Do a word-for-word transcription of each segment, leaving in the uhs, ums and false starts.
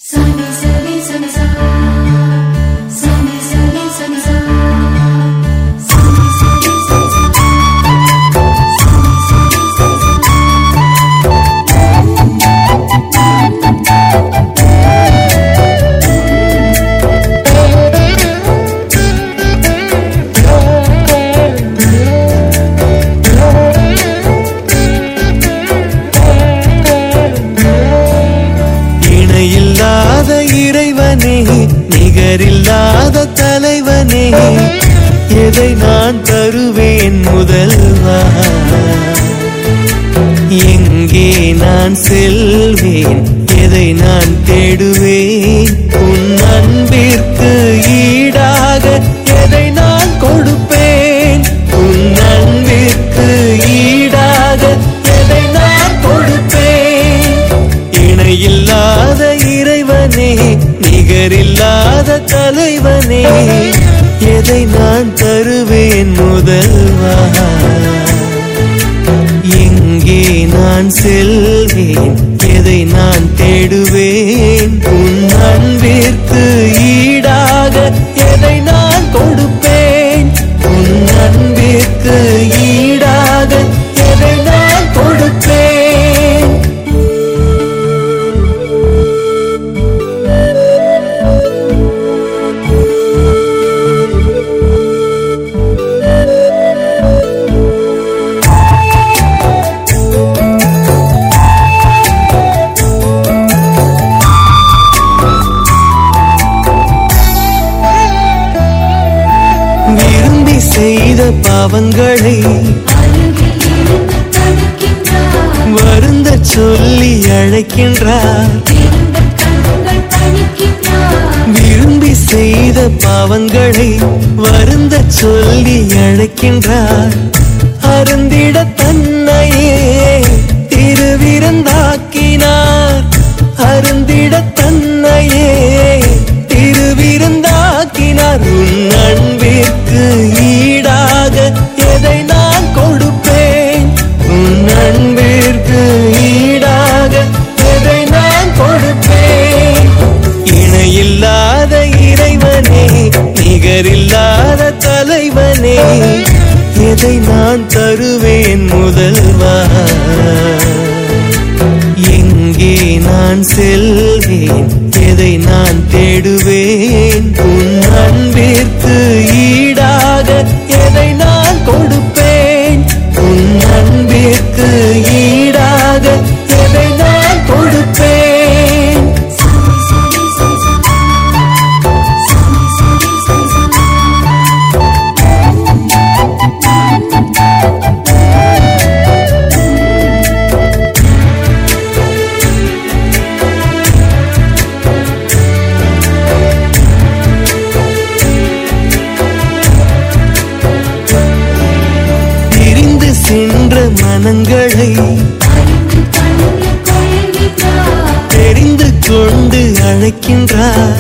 நிகரில்லாத தலைவனே, எதை நான் தருவேன் முதல்வா? எங்கே நான் செல்வேன்? எதை நான் தேடுவேன்? உன் அன்பிற்கு ஈடாக எதை நான் கொடுப்பேன்? உன் அன்பிற்கு ஈடாக எதை நான் கொடுப்பேன்? இணையில்லாத இறைவனே, நிகரில்லாத தலைவனே, எதை நான் தருவேன் முதல்வா? எங்கே நான் செல்வேன்? எதை நான் தேடுவேன்? உன் அன்பிற்கு ஈடாக எதை நான் கொடுப்பேன்? உன் அன்பிற்கு ஈடாக எதை நான் கொடுப்பேன்? செய்த பாவங்களை வருந்த சொல்லி அழைக்கின்றார். விரும்பி செய்த பாவங்களை வருந்த சொல்லி அழைக்கின்றார். அருந்திட தன்னையே திருவிருந்தாக்கினார். அருந்திட தன்னையே திருவிருந்தாக்கினார். உன் அன்பிற்கு ஈடாக எதை நான் கொடுப்பேன்? உன் அன்பிற்கு ஈடாக எதை நான் கொடுப்பேன்? இணையில்லாத இறைவனே, நிகரில்லாத தலைவனே, எதை நான் தருவேன் முதல்வா? எங்கே நான் செல்வேன்? எதை நான் தேடுவேன்? உன் அன்பிற்கு ஈடாக எதை நான் கொடுப்பேன்? உன் அன்பிற்கு ஈடாக எதை நான் கொடுப்பேன்? சென்ற மனங்களை தெரிந்து கொண்டு அழைக்கின்றார்.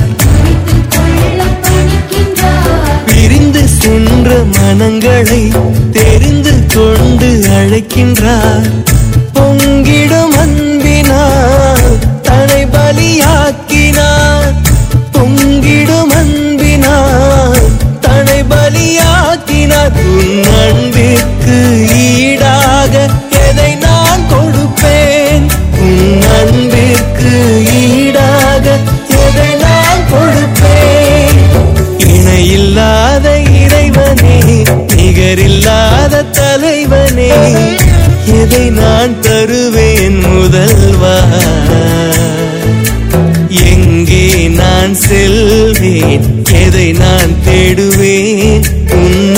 பிரிந்து சென்ற மனங்களை தெரிந்து கொண்டு அழைக்கின்றார். பொங்கிடும் அன்பினார் தன்னை பலியாக்கினார். பொங்கிடும் அன்பினார் தன்னை பலியாக்கினார். உன் அன்பிற்கு ஈடாக எதை நான் கொடுப்பேன்? உன் அன்பிற்கு ஈடாக எதை நான் கொடுப்பேன்? இணையில்லாத இறைவனே, நிகரில்லாத தலைவனே, எதை நான் தருவேன் முதல்வா? எங்கே நான் செல்வேன்? எதை நான் தேடுவேன்? உன்